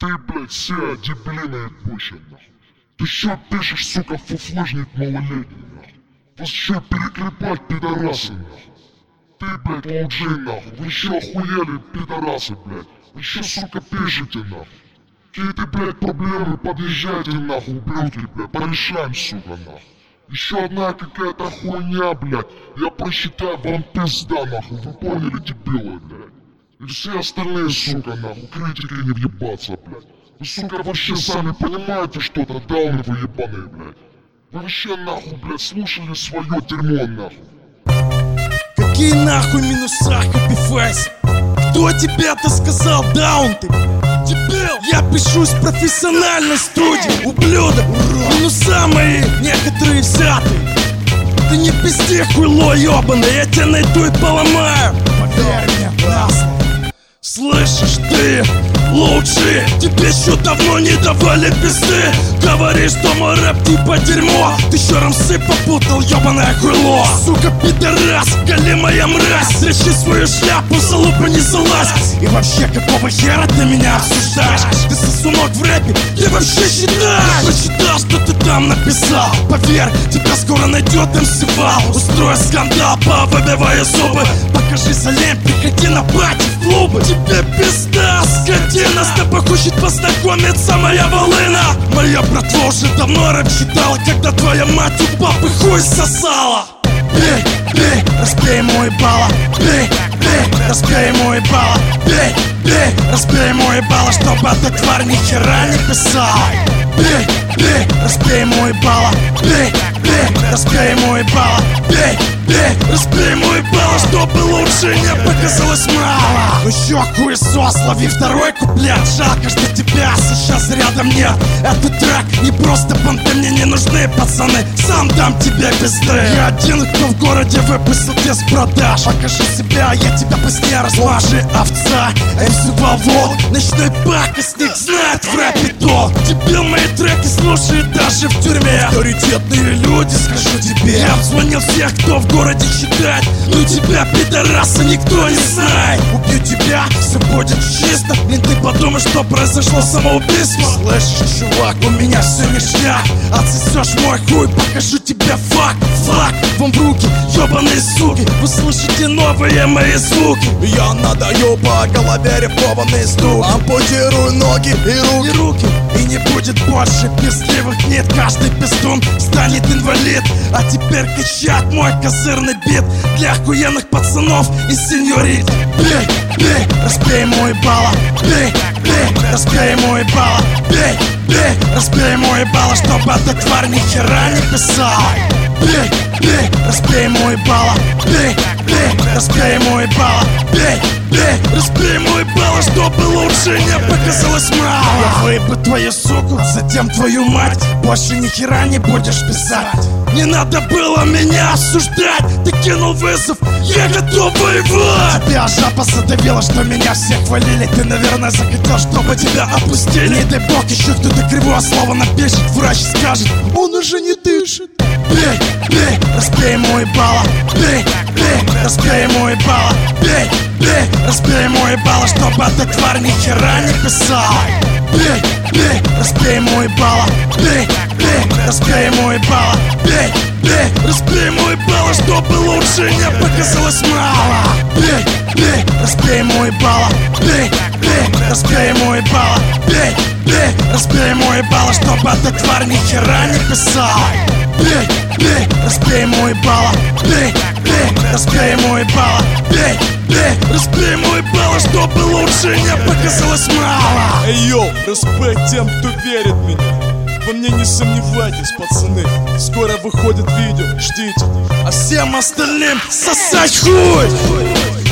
Ты, блядь, все дебилы ебучие, нахуй. Ты чё пишешь, сука, фуфлыжник малолетний, нахуй? Вас чё переклепать, пидорасы, нахуй? Ты, блядь, лоуджей, нахуй. Вы чё охуели, пидорасы, блядь? Вы чё, сука, пишете, нахуй? Какие-то, блядь, проблемы, подъезжайте, нахуй, ублюдки, блядь, порешаем, сука, нахуй. Еще одна какая-то хуйня, блядь. Я просчитаю, вам пизда, нахуй. Вы поняли, дебилы, блядь? И все остальные, сука, нахуй, критики не въебаться, блядь. Вы, сука, вообще сами понимаете что-то, дауны вы ебаные, блядь. Вы вообще, нахуй, блядь, слушали свое дерьмо, нахуй. Какие нахуй минуса, хэппи-фейс? Кто тебе-то сказал, даун ты, блядь? Дебил! Я пишу с профессиональной студии, ублюдок! Минуса мои, некоторые взятые. Ты не пизди, хуйло ебаное, я тебя найду и поломаю. Поверь мне, нас. Слышишь ты, лучше, тебе еще давно не давали пизды. Говоришь, что мой рэп типа дерьмо. Ты еще рамсы попутал, ебаное хуйло. Сука, пидорас, голимая мразь. Трещи свою шляпу, за лупу не залазь. И вообще, какого хера ты меня обсуждаешь? Ты сосунок в рэпе, ты вообще считаешь? Прочитал, что ты там написал. Поверь, тебя скоро найдет МС-вал. Устрою скандал, повыбиваю зубы. Покажись, Олень, приходи на пати в клубы. Тебе пизда, скотина, с тобой хочет познакомиться моя волына. Моя братва уже давно рэп читала, когда твоя мать у папы хуй сосала. Бей, бей, разбей ему ебало. Бей, бей, разбей ему ебало. Бей, бей, разбей ему ебало, чтобы эта тварь ни хера не писала. Бей, бей, разбей ему ебало. Бей, бей, разбей ему ебало. Бей, бей, разбей ему ебало, чтобы лучше не показалось мало. Ну еще хуесос, лови второй куплет. Жалко, что тебя сейчас рядом нет. Этот трек не просто понты, мне не нужны пацаны. Сам дам тебе пизды. Я один, кто в городе выпустил без продаж. Покажи себя, я тебя позднее размажи. Овца, МС Волк, ночной пакостник, знает в рэпе толк. Дебил, мои треки слушает даже в тюрьме. Авторитетные люди, скажу тебе. Я обзвонил всех, кто в городе считает. Ну тебя, пидораса, никто не знает. Убью тебя, все будет чисто. Блин, ты подумаешь, что произошло самоубийство. Слышишь, чувак, у меня все ништяк. Отсосешь мой хуй, покажу тебе факт. Флаг вам в руки, ебаные суки. Вы слышите новые мои звуки. Я надаю по голове рифмованный стук. Ампутирую ноги и руки. И не будет больше пиздливых, нет. Каждый пиздун станет инвалид. А теперь качает мой козырный бит для охуенных пацанов и сеньорит. Бей, бей, разбей ему ебало. Бей, бей, разбей ему ебало. Бей, бей, разбей ему ебало, чтобы эта тварь ни хера не писала. Бей, бей, разбей ему ебало. Бей, бей, разбей ему ебало. Бей, бей, разбей ему ебало, чтобы лучше не показалось мало. Я выебу твою суку, затем твою мать. Больше ни хера не будешь писать. Не надо было меня осуждать. Ты кинул вызов, я готов воевать. Тебя жопа задавила, что меня все хвалили. Ты, наверное, захотел, чтобы тебя опустили. Не дай бог, еще кто-то кривое слово напишет. Врач скажет, он уже не дышит. Бей, бей, разбей ему ебало. Бей, бей, разбей ему ебало. Бей, бей, разбей ему ебало, чтобы эта тварь ни хера не писала. Бей, бей, разбей ему ебало. Бей, бей, разбей ему ебало. Бей, бей, разбей ему ебало, чтобы лучше не показалось мало. Бей, бей, разбей ему ебало. Бей, бей, разбей ему ебало. Бей, бей, разбей ему ебало, чтобы эта тварь ни хера не писала. Бей, бей, разбей ему ебало. Бей, бей, разбей ему ебало. Бей, бей, разбей ему ебало, чтобы лучше не показалось мало. Эй, йоу, респект тем, кто верит в меня. Во мне не сомневайтесь, пацаны. Скоро выходит видео, ждите. А всем остальным сосать хуй.